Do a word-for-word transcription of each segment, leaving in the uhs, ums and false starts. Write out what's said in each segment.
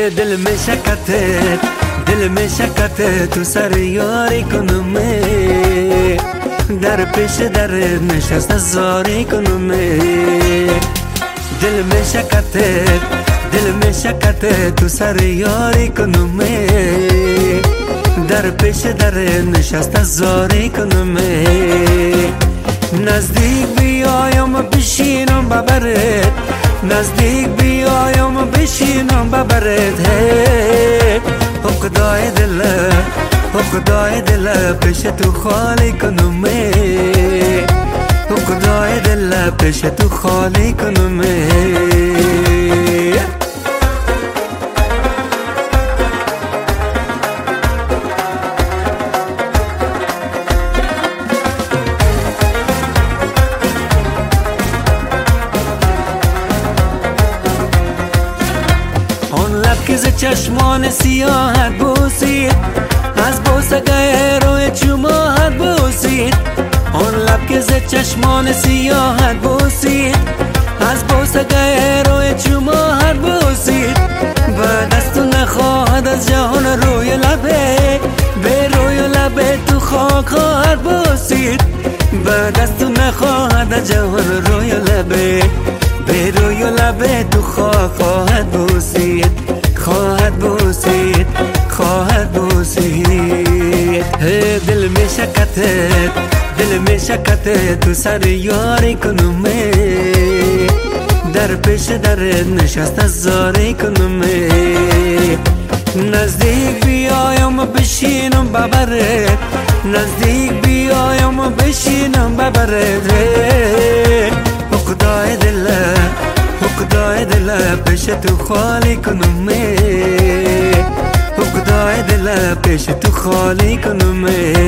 दिल में शकत है, दिल में शकत है, तू सर यारी کنم در پیش در نشست زاری کنم دل में शकत है, दिल में शकत है, तू सर यारी کنم در پیش در نشست زاری کنم نزدیک بیایم بشینم ببرد نزدیک بیایم بشینم ببرد خدای دل خدای دل پیش تو خالی کنم خدای دل پیش تو خالی کنم ز چشمان سیاهت بوسید از بوسه روی چماهت بوسید آن لب که ز چشمان سیاهت بوسید از بوسه روی چماهت بوسید بعد از تو نخواهد از جهان روی لبه به روی لبه تو خاک خواهد بوسید بعد از تو نخواهد از جهان روی لبه به روی لبه تو خاک خواهد بوسید خواهد بوسید خواهد بوسید دل में शकत है दिल में शकत है तू सर यारी کنم در پیش در نشست زاری کنم نزدیک بیایم بشینم ببرد نزدیک بیایم بشینم ببرد خدای دل خدای دل پیش تو خالی کنم خدای دل پیش تو خالی کنم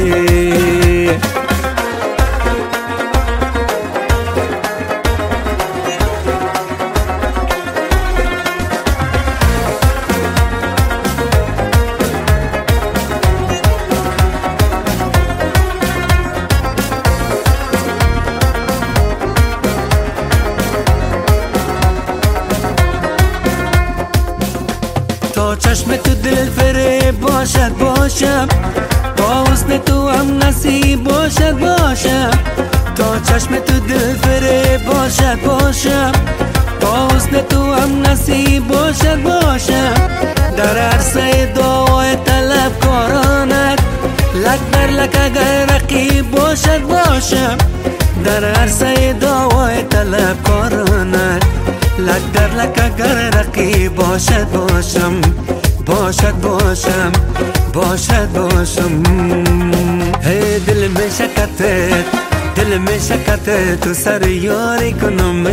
تا چشم تو دل فریب باشد باشم با حسن تو هم نصیب باشد باشم تا چشم تو دل فریب باشد باشم با حسن تو هم نصیب باشد باشم در عرصه دعای طلب کارانت لک در لک اگر رقیب باشد باشم در عرصه دعای طلب کارانت لک در لک اگر رقیب باشد باشم باشد باشم باشد باشم ہے دل میں شکت ہے دل میں شکت ہے تو سر یاری کنم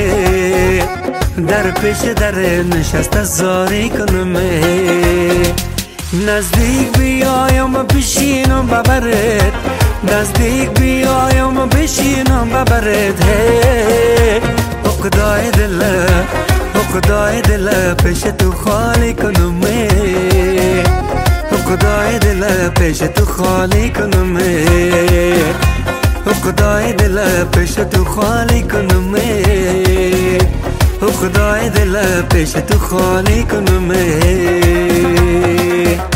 در پیش در نشست زاری کنم نزدیک بیایم بشینم ببرد نزدیک بیایم بشینم ببرد خدای دل خدای دل پیش تو خالی کنم خدای دل پیش تو خالی کنم خدای دل پیش تو خالی کنم خدای دل پیش تو خالی کنم